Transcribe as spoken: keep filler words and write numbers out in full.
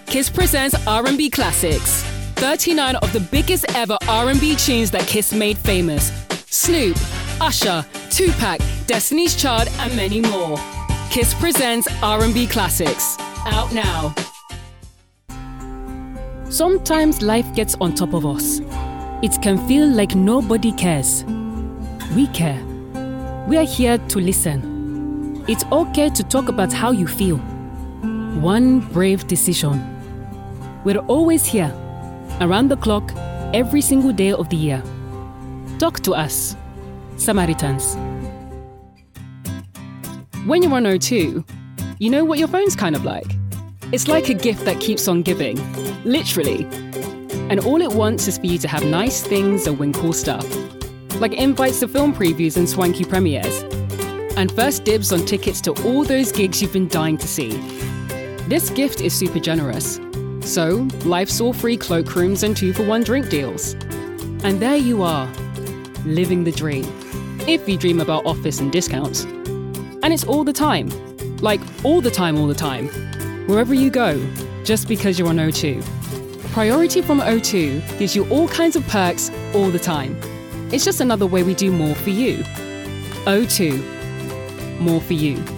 Kiss presents R and B Classics. thirty-nine of the biggest ever R and B tunes that Kiss made famous. Snoop, Usher, Tupac, Destiny's Child, and many more. Kiss presents R and B Classics. Out now. Sometimes life gets on top of us. It can feel like nobody cares. We care. We are here to listen. It's okay to talk about how you feel. One brave decision. We're always here, around the clock, every single day of the year. Talk to us, Samaritans. When you're on O two, you know what your phone's kind of like. It's like a gift that keeps on giving, literally. And all it wants is for you to have nice things and win cool stuff, like invites to film previews and swanky premieres, and first dibs on tickets to all those gigs you've been dying to see. This gift is super generous. So, life's all free cloakrooms and two-for-one drink deals. And there you are, living the dream. If you dream about office and discounts. And it's all the time. Like, all the time, all the time. Wherever you go, just because you're on O two. Priority from O two gives you all kinds of perks all the time. It's just another way we do more for you. O two. More for you.